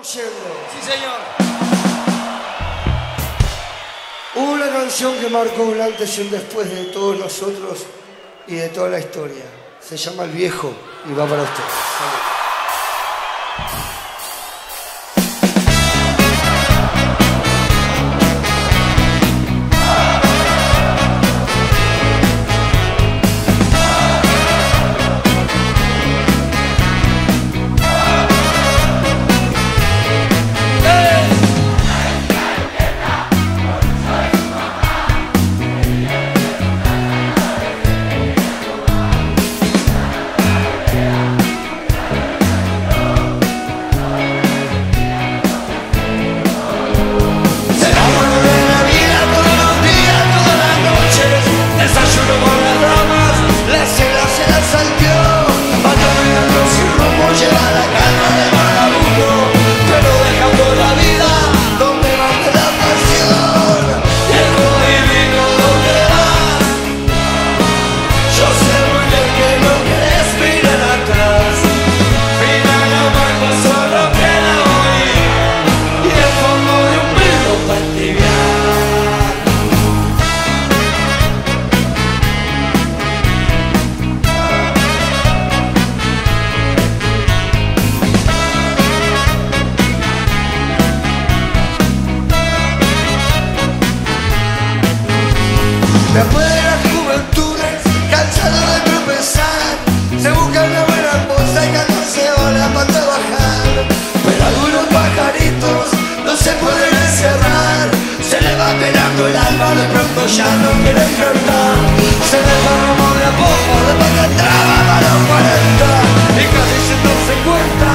Sí, señor. Una canción que marcó un antes y un después de todos nosotros y de toda la historia. Se llama El Viejo y va para usted. Salud. Después de las juventudes, cansado de tropezar, se busca una buena esposa y 14 horas para trabajar. Pero algunos pajaritos no se pueden encerrar, se le va pelando el alma, de pronto ya no quieren cantar. Se desparramó de a poco, después que entraba a los 40 y casi sin darse cuenta